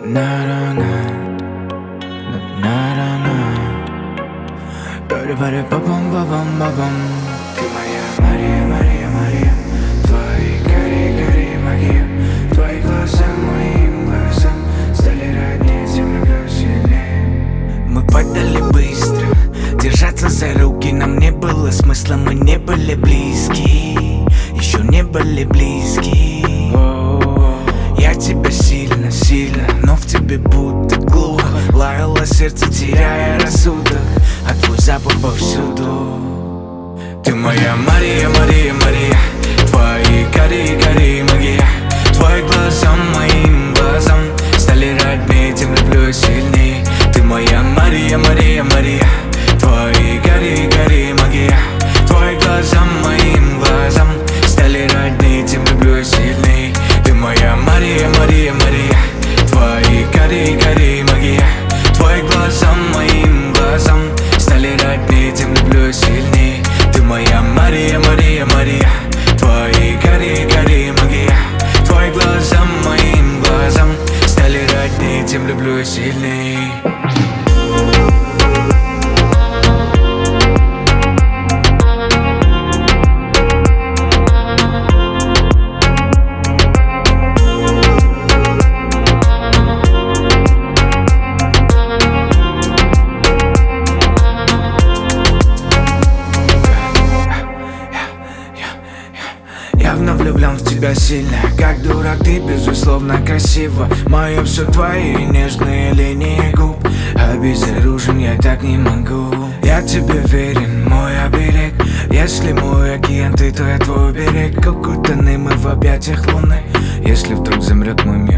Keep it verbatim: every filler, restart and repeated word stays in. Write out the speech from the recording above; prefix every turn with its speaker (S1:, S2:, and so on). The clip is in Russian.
S1: на-на-на, на-на-на, па-ри-па-ри-па-пам-па-пам-па-пам. Ты моя Мария, Мария, Мария, твои кори-кори магия, твои глаза моим глазам стали роднее, тем люблю сильнее. Мы падали быстро, держаться за руки нам не было смысла, мы не были близки, еще не были близки. Я тебя сильно, сильно, но в тебе будто глухо лаяло сердце, теряя рассудок, а твой запах повсюду. Ты моя Мария, Мария, Мария, твои кори-кори магия, твои глаза моим глазам стали роднее, тем люблю сильней. Ты моя Мария, Мария, Мария, твои кори-кори магия, твои глаза моим глазам стали роднее, тем люблю сильней. Ты моя Мария, Мария, Мария, твои кори-кори магия, твои глаза моим глазам стали роднее, тем люблю сильней. Ты моя Мария, Мария, Мария, твои кори-кори магия, твои глаза моим глазам стали роднее, тем люблю сильней. Явно влюблен в тебя сильно, как дурак, ты безусловно красива. Мое все твои нежные линии губ, обезоружен я так не могу. Я тебе верен, мой оберег, если мой океан ты, то я твой берег. Укутаны мы в объятиях луны, если вдруг замрет мой мир,